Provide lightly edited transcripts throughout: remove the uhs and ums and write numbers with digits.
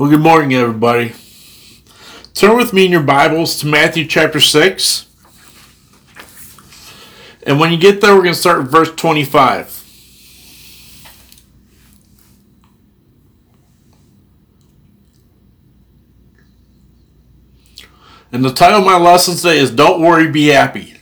Well, good morning, everybody. Turn with me in your Bibles to Matthew chapter 6. And when you get there, we're going to start with verse 25. And the title of my lesson today is Don't Worry, Be Happy.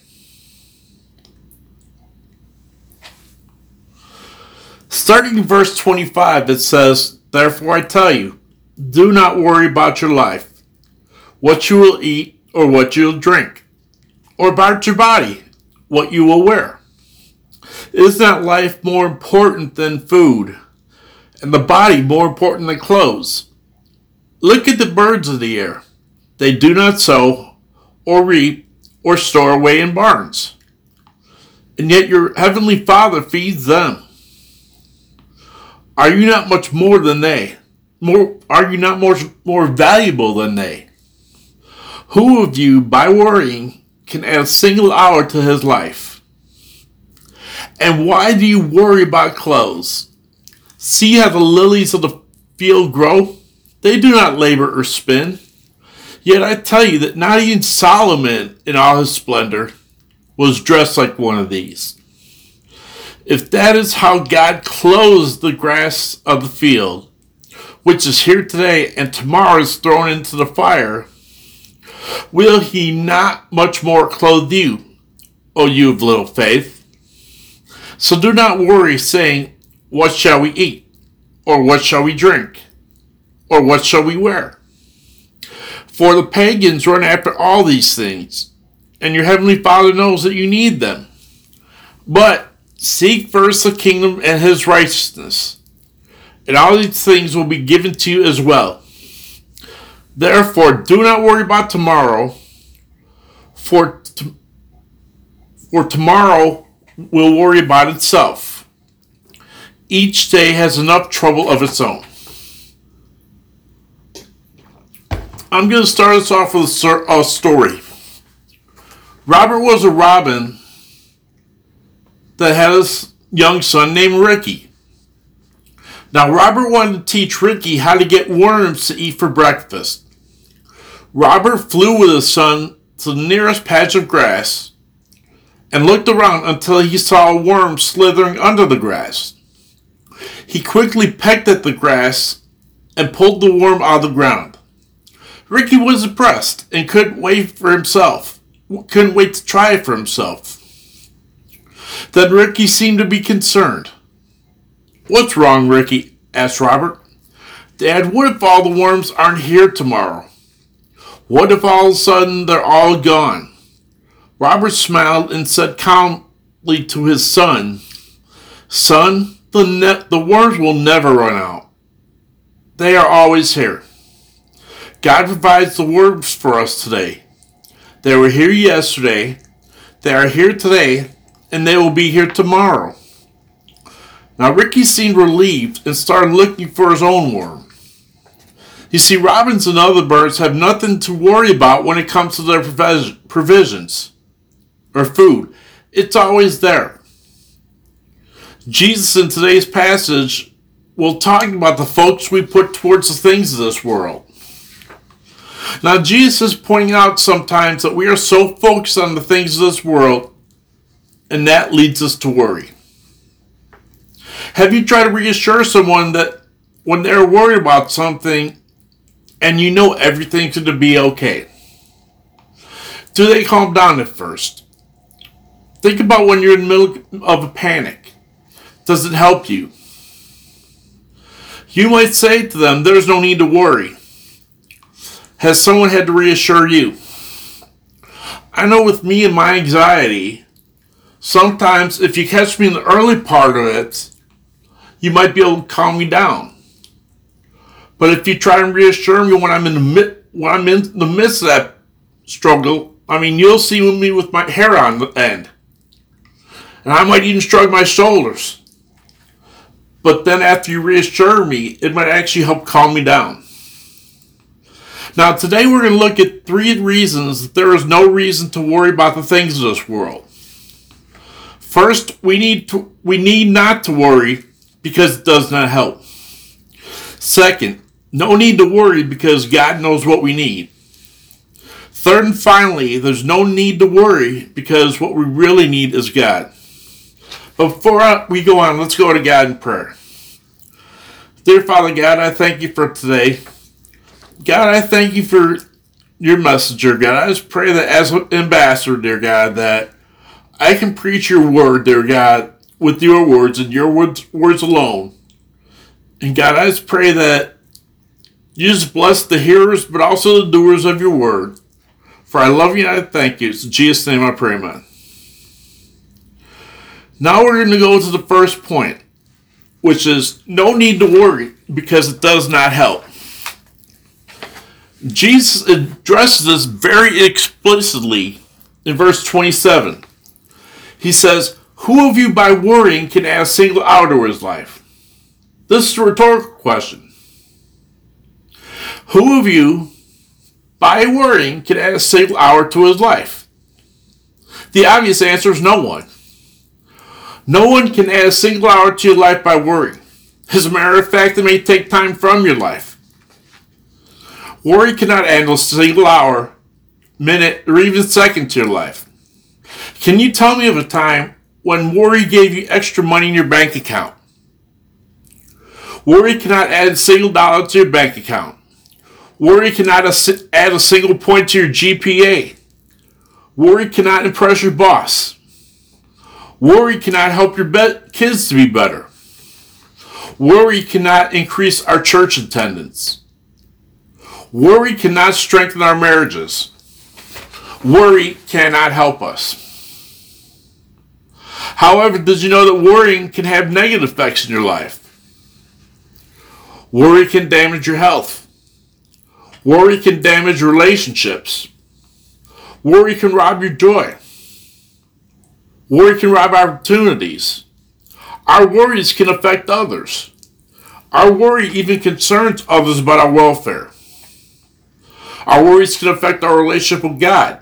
Starting in verse 25, it says, Therefore I tell you, do not worry about your life, what you will eat or what you will drink, or about your body, what you will wear. Is not life more important than food, and the body more important than clothes? Look at the birds of the air. They do not sow, or reap, or store away in barns, and yet your heavenly Father feeds them. Are you not much more than they? Are you not more valuable than they? Who of you, by worrying, can add a single hour to his life? And why do you worry about clothes? See how the lilies of the field grow? They do not labor or spin. Yet I tell you that not even Solomon in all his splendor was dressed like one of these. If that is how God clothes the grass of the field, which is here today and tomorrow is thrown into the fire, will he not much more clothe you, O you of little faith? So do not worry, saying, What shall we eat? Or what shall we drink? Or what shall we wear? For the pagans run after all these things, and your heavenly Father knows that you need them. But seek first the kingdom and his righteousness, and all these things will be given to you as well. Therefore, do not worry about tomorrow, for tomorrow will worry about itself. Each day has enough trouble of its own. I'm going to start us off with a story. Robert was a robin that had a young son named Ricky. Now, Robert wanted to teach Ricky how to get worms to eat for breakfast. Robert flew with his son to the nearest patch of grass and looked around until he saw a worm slithering under the grass. He quickly pecked at the grass and pulled the worm out of the ground. Ricky was impressed and couldn't wait to try it for himself. Then Ricky seemed to be concerned. What's wrong, Ricky? Asked Robert. Dad, what if all the worms aren't here tomorrow? What if all of a sudden they're all gone? Robert smiled and said calmly to his son, Son, the worms will never run out. They are always here. God provides the worms for us today. They were here yesterday, they are here today, and they will be here tomorrow. Now Ricky seemed relieved and started looking for his own worm. You see, robins and other birds have nothing to worry about when it comes to their provisions or food. It's always there. Jesus in today's passage will talk about the focus we put towards the things of this world. Now Jesus is pointing out sometimes that we are so focused on the things of this world, and that leads us to worry. Have you tried to reassure someone that when they're worried about something and you know everything's going to be okay? Do they calm down at first? Think about when you're in the middle of a panic. Does it help you? You might say to them, there's no need to worry. Has someone had to reassure you? I know with me and my anxiety, sometimes if you catch me in the early part of it, you might be able to calm me down. But if you try and reassure me when I'm in the midst of that struggle, you'll see me with my hair on the end. And I might even shrug my shoulders. But then after you reassure me, it might actually help calm me down. Now today we're going to look at 3 reasons that there is no reason to worry about the things of this world. First, we need not to worry because it does not help. Second, No need to worry because God knows what we need. Third and finally, there's no need to worry because what we really need is God. But before we go on, let's go to God in prayer. Dear Father God, I thank you for today. God, I thank you for your messenger, God. I just pray that as an ambassador, dear God, that I can preach your word, dear God, with your words and your words alone. And God, I just pray that you just bless the hearers, but also the doers of your word. For I love you and I thank you. It's in Jesus' name I pray, amen. Now we're going to go to the first point, which is no need to worry because it does not help. Jesus addresses this very explicitly in verse 27. He says, "Who of you by worrying can add a single hour to his life?" This is a rhetorical question. Who of you by worrying can add a single hour to his life? The obvious answer is no one. No one can add a single hour to your life by worrying. As a matter of fact, it may take time from your life. Worry cannot add a single hour, minute, or even second to your life. Can you tell me of a time when worry gave you extra money in your bank account? Worry cannot add a single dollar to your bank account. Worry cannot add a single point to your GPA. Worry cannot impress your boss. Worry cannot help your kids to be better. Worry cannot increase our church attendance. Worry cannot strengthen our marriages. Worry cannot help us. However, did you know that worrying can have negative effects in your life? Worry can damage your health. Worry can damage relationships. Worry can rob your joy. Worry can rob opportunities. Our worries can affect others. Our worry even concerns others about our welfare. Our worries can affect our relationship with God.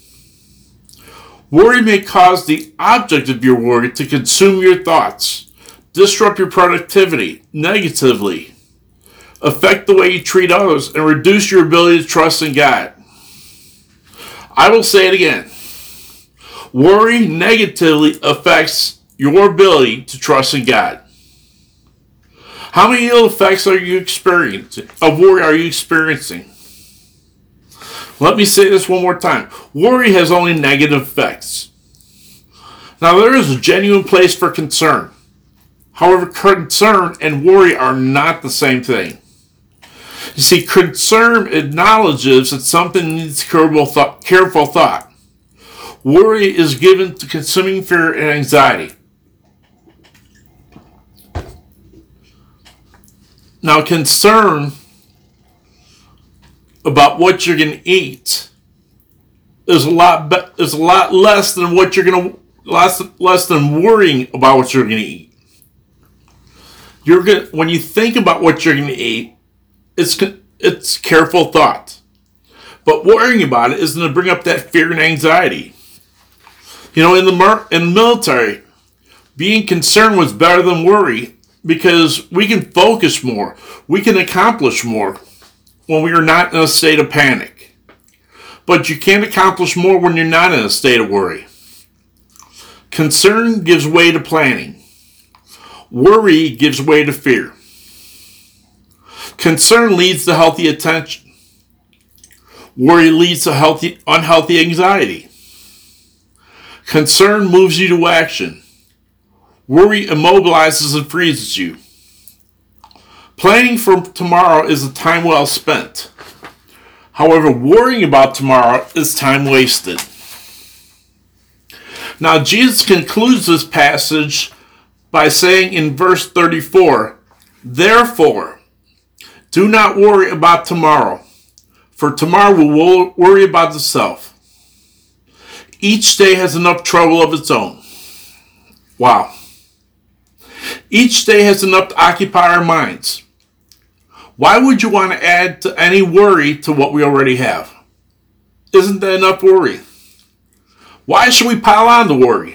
Worry may cause the object of your worry to consume your thoughts, disrupt your productivity negatively, affect the way you treat others, and reduce your ability to trust in God. I will say it again. Worry negatively affects your ability to trust in God. How many ill effects of worry are you experiencing? Let me say this one more time. Worry has only negative effects. Now, there is a genuine place for concern. However, concern and worry are not the same thing. You see, concern acknowledges that something needs careful thought. Worry is given to consuming fear and anxiety. Now, concern about what you're going to eat is a lot less than what you're going to less than worrying about what you're going to eat. When you think about what you're going to eat, it's careful thought. But worrying about it is going to bring up that fear and anxiety. You know, in the military, being concerned was better than worry because we can focus more, we can accomplish more when we are not in a state of panic. But you can't accomplish more when you're not in a state of worry. Concern gives way to planning. Worry gives way to fear. Concern leads to healthy attention. Worry leads to unhealthy anxiety. Concern moves you to action. Worry immobilizes and freezes you. Planning for tomorrow is a time well spent. However, worrying about tomorrow is time wasted. Now, Jesus concludes this passage by saying in verse 34, "Therefore, do not worry about tomorrow, for tomorrow will worry about itself. Each day has enough trouble of its own." Wow. Each day has enough to occupy our minds. Why would you want to add to any worry to what we already have? Isn't that enough worry? Why should we pile on to worry?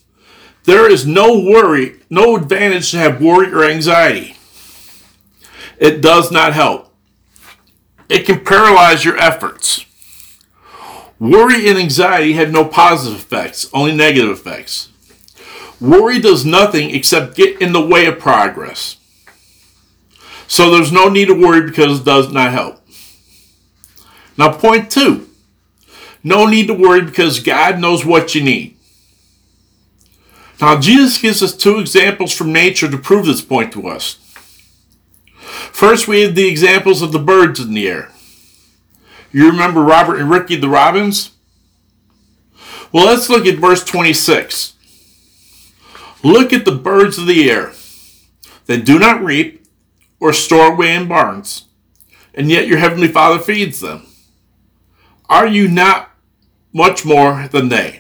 There is no advantage to have worry or anxiety. It does not help. It can paralyze your efforts. Worry and anxiety have no positive effects, only negative effects. Worry does nothing except get in the way of progress. So there's no need to worry because it does not help. Now, point 2. No need to worry because God knows what you need. Now, Jesus gives us 2 examples from nature to prove this point to us. First, we have the examples of the birds in the air. You remember Robert and Ricky the robins? Well, let's look at verse 26. Look at the birds of the air. They do not reap or store away in barns, and yet your heavenly Father feeds them. Are you not much more than they?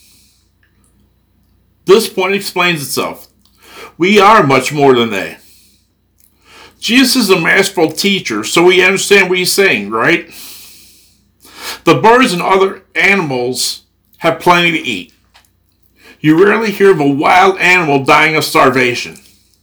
This point explains itself. We are much more than they. Jesus is a masterful teacher, so we understand what he's saying, right? The birds and other animals have plenty to eat. You rarely hear of a wild animal dying of starvation.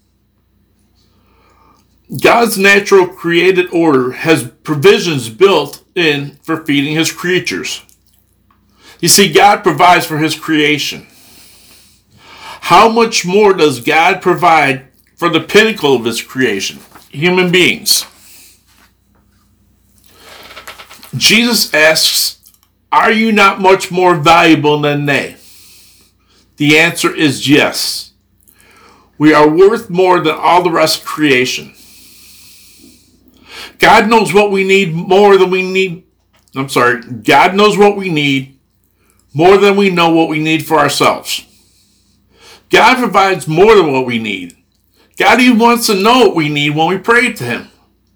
God's natural created order has provisions built in for feeding his creatures. You see, God provides for his creation. How much more does God provide for the pinnacle of his creation, human beings? Jesus asks, are you not much more valuable than they? The answer is yes. We are worth more than all the rest of creation. God knows what we need more than we need. God knows what we need more than we know what we need for ourselves. God provides more than what we need. God even wants to know what we need when we pray to him.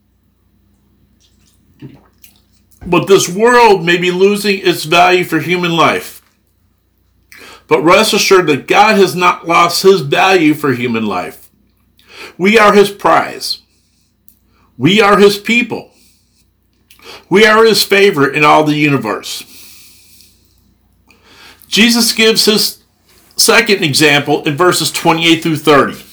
But this world may be losing its value for human life. But rest assured that God has not lost his value for human life. We are his prize. We are his people. We are his favorite in all the universe. Jesus gives his second example in verses 28 through 30.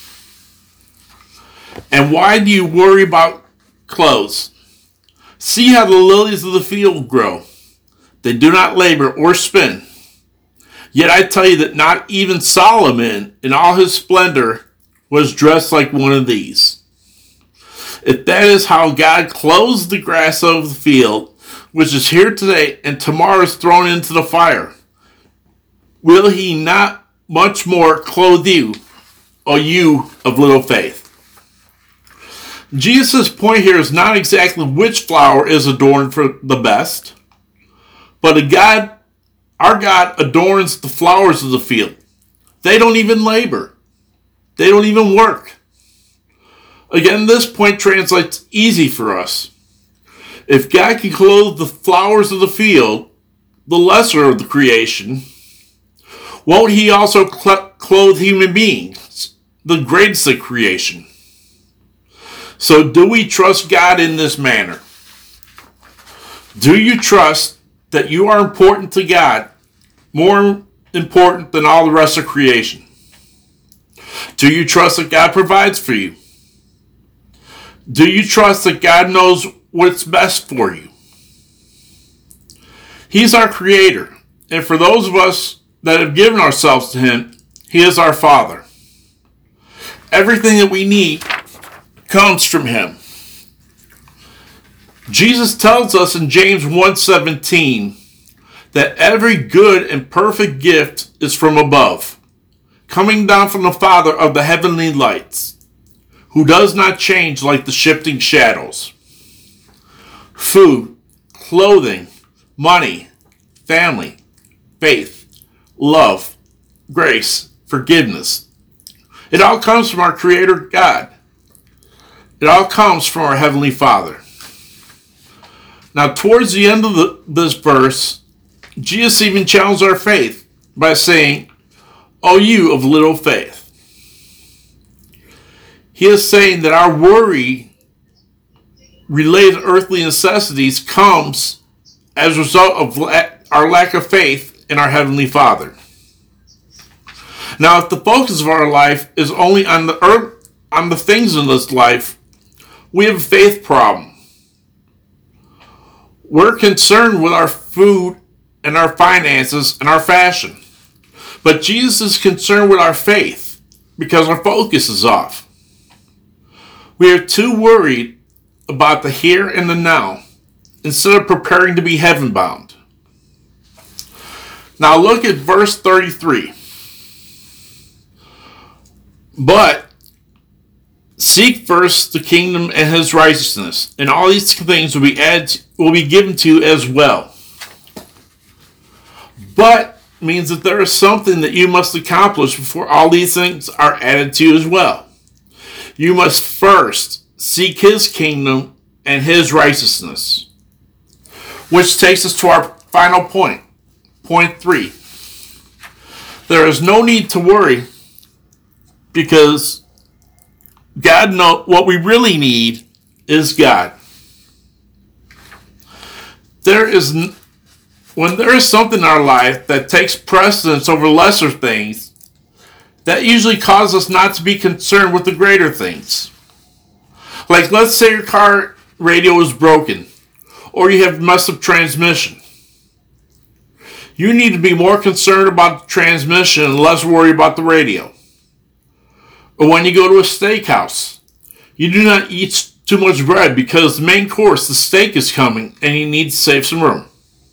And why do you worry about clothes? See how the lilies of the field grow. They do not labor or spin. Yet I tell you that not even Solomon in all his splendor was dressed like one of these. If that is how God clothes the grass of the field, which is here today and tomorrow is thrown into the fire, will he not much more clothe you, O you of little faith? Jesus' point here is not exactly which flower is adorned for the best, but our God adorns the flowers of the field. They don't even labor. They don't even work. Again, this point translates easy for us. If God can clothe the flowers of the field, the lesser of the creation, won't he also clothe human beings, the greatest of creation? So do we trust God in this manner? Do you trust that you are important to God, more important than all the rest of creation? Do you trust that God provides for you? Do you trust that God knows what's best for you? He's our creator, and for those of us that have given ourselves to him, he is our Father. Everything that we need comes from him. Jesus tells us in James 1:17 that every good and perfect gift is from above, coming down from the Father of the heavenly lights, who does not change like the shifting shadows. Food, clothing, money, family, faith, love, grace, forgiveness. It all comes from our Creator God. It all comes from our Heavenly Father. Now, towards the end of this verse, Jesus even challenged our faith by saying, "O you of little faith." He is saying that our worry related to earthly necessities comes as a result of our lack of faith in our Heavenly Father. Now, if the focus of our life is only on the things in this life, We have a faith problem. We're concerned with our food and our finances and our fashion. But Jesus is concerned with our faith because our focus is off. We are too worried about the here and the now instead of preparing to be heaven bound. Now look at verse 33. But seek first the kingdom and his righteousness, and all these things will be given to you as well. But means that there is something that you must accomplish before all these things are added to you as well. You must first seek his kingdom and his righteousness. Which takes us to our final point. Point 3. There is no need to worry because God knows what we really need is God. When there is something in our life that takes precedence over lesser things, that usually causes us not to be concerned with the greater things. Like, let's say your car radio is broken, or you have messed up transmission. You need to be more concerned about the transmission and less worry about the radio. Or when you go to a steakhouse, you do not eat too much bread because the main course, the steak, is coming and you need to save some room.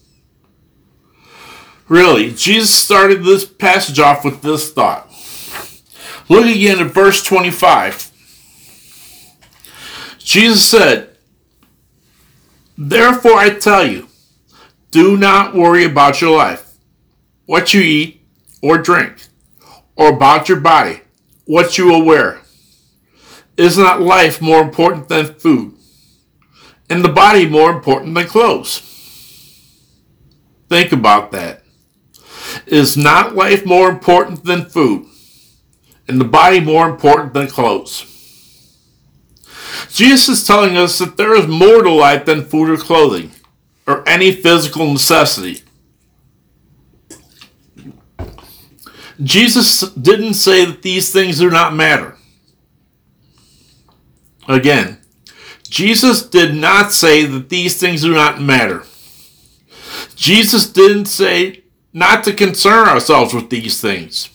Really, Jesus started this passage off with this thought. Look again at verse 25. Jesus said, "Therefore I tell you, do not worry about your life, what you eat or drink, or about your body, what you will wear. Is not life more important than food, and the body more important than clothes?" Think about that. Is not life more important than food, and the body more important than clothes? Jesus is telling us that there is more to life than food or clothing, or any physical necessity. Jesus didn't say that these things do not matter. Again, Jesus did not say that these things do not matter. Jesus didn't say not to concern ourselves with these things.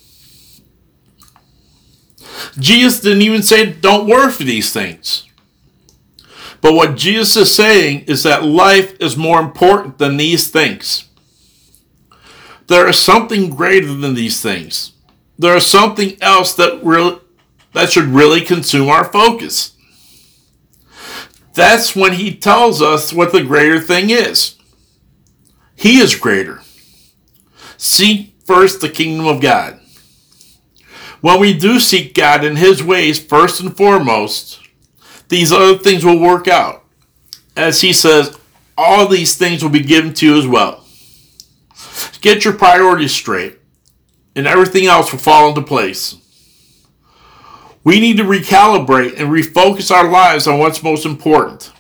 Jesus didn't even say don't worry for these things. But what Jesus is saying is that life is more important than these things. There is something greater than these things. There is something else that should really consume our focus. That's when he tells us what the greater thing is. He is greater. Seek first the kingdom of God. When we do seek God in his ways first and foremost, these other things will work out. As he says, all these things will be given to you as well. Get your priorities straight, and everything else will fall into place. We need to recalibrate and refocus our lives on what's most important.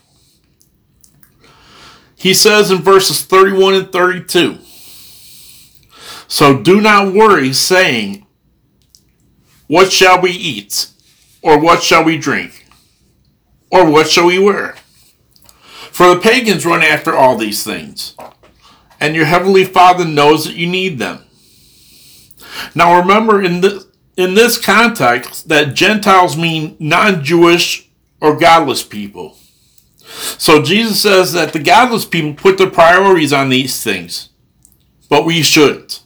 He says in verses 31 and 32, "So do not worry, saying, what shall we eat? Or what shall we drink? Or what shall we wear? For the pagans run after all these things, and your heavenly Father knows that you need them." Now remember, in this context, that Gentiles mean non-Jewish or godless people. So Jesus says that the godless people put their priorities on these things, but we shouldn't.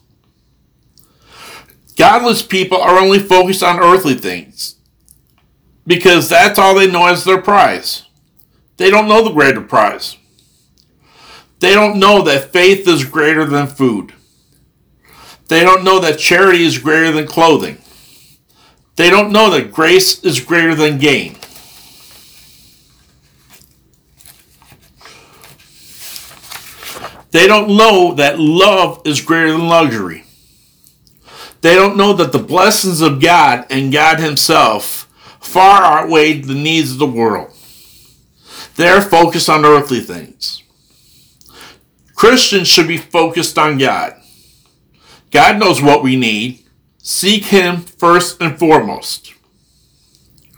Godless people are only focused on earthly things because that's all they know as their prize. They don't know the greater prize. They don't know that faith is greater than food. They don't know that charity is greater than clothing. They don't know that grace is greater than gain. They don't know that love is greater than luxury. They don't know that the blessings of God and God himself far outweigh the needs of the world. They're focused on earthly things. Christians should be focused on God. God knows what we need. Seek him first and foremost.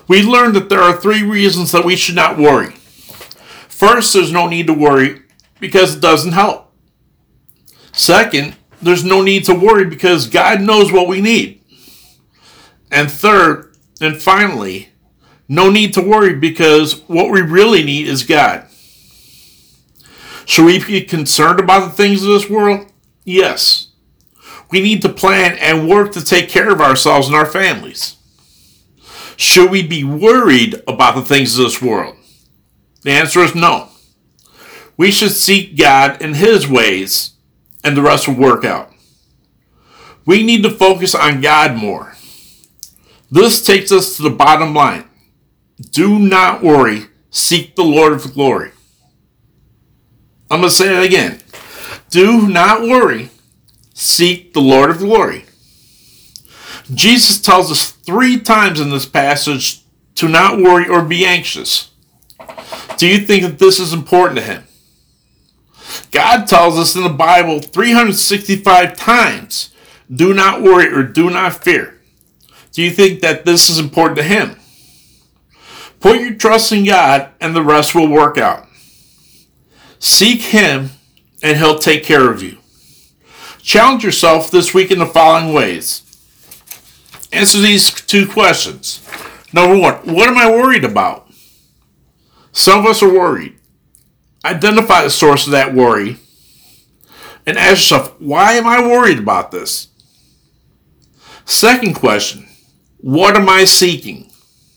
We learned that there are 3 reasons that we should not worry. First, there's no need to worry because it doesn't help. Second, there's no need to worry because God knows what we need. And third, and finally, no need to worry because what we really need is God. Should we be concerned about the things of this world? Yes. We need to plan and work to take care of ourselves and our families. Should we be worried about the things of this world? The answer is no. We should seek God in His ways, and the rest will work out. We need to focus on God more. This takes us to the bottom line. Do not worry. Seek the Lord of glory. I'm going to say it again. Do not worry. Seek the Lord of glory. Jesus tells us 3 times in this passage to not worry or be anxious. Do you think that this is important to Him? God tells us in the Bible 365 times, do not worry or do not fear. Do you think that this is important to Him? Put your trust in God and the rest will work out. Seek Him and He'll take care of you. Challenge yourself this week in the following ways. Answer these 2 questions. Number 1, what am I worried about? Some of us are worried. Identify the source of that worry and ask yourself, why am I worried about this? Second question, what am I seeking?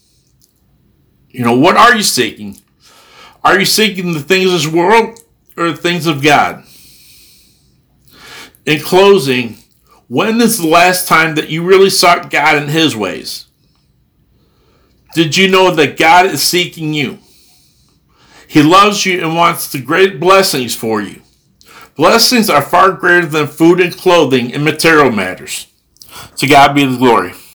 What are you seeking? Are you seeking the things of this world or the things of God? In closing, when is the last time that you really sought God in His ways? Did you know that God is seeking you? He loves you and wants the great blessings for you. Blessings are far greater than food and clothing and material matters. To God be the glory.